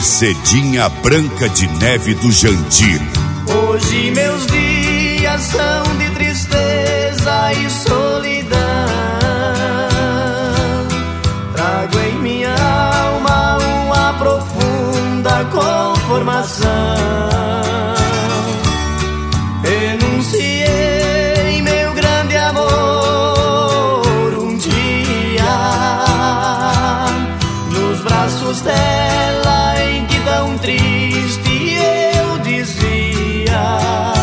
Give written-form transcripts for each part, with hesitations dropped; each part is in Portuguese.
Mercedinha Branca de Neve do Jandir. Hoje meus dias são de tristeza e solidão. Trago em minha alma uma profunda conformação. Renunciei meu grande amor um dia nos braços dela, em que tão triste eu dizia,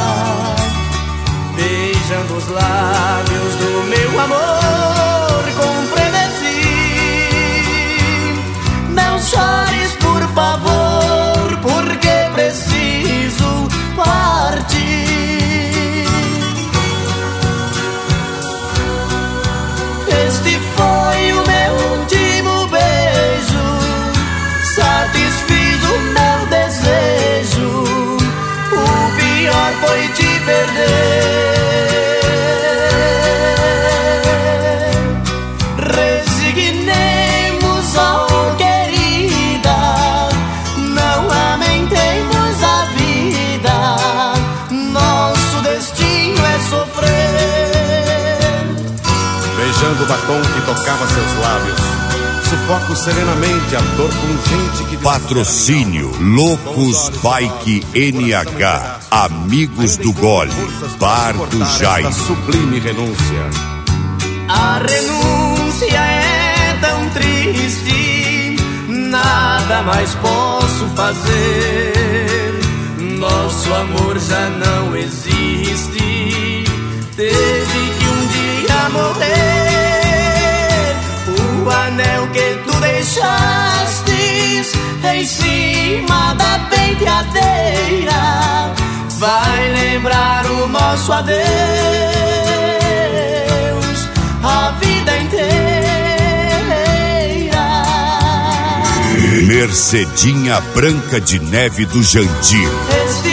beijando os lábios do meu amor com frenesi. Não chores, por favor, porque preciso partir. Este foi o meu último beijo, satisfiz o meu desejo. O pior foi te perder. Resignemos, oh querida, não lamentemos a vida. Nosso destino é sofrer. Beijando o batom que tocava seus lábios, sufoco serenamente a dor pungente que... Patrocínio Loucos Bike NH, Amigos do Gole, Bar do Jaime. Sublime renúncia. A renúncia é tão triste, nada mais posso fazer. Nosso amor já não existe, teve que um dia morrer. O anel que tu deixastes em cima da penteadeira vai lembrar o nosso adeus a vida inteira. Mercedinha Branca de Neve do Jandir. Este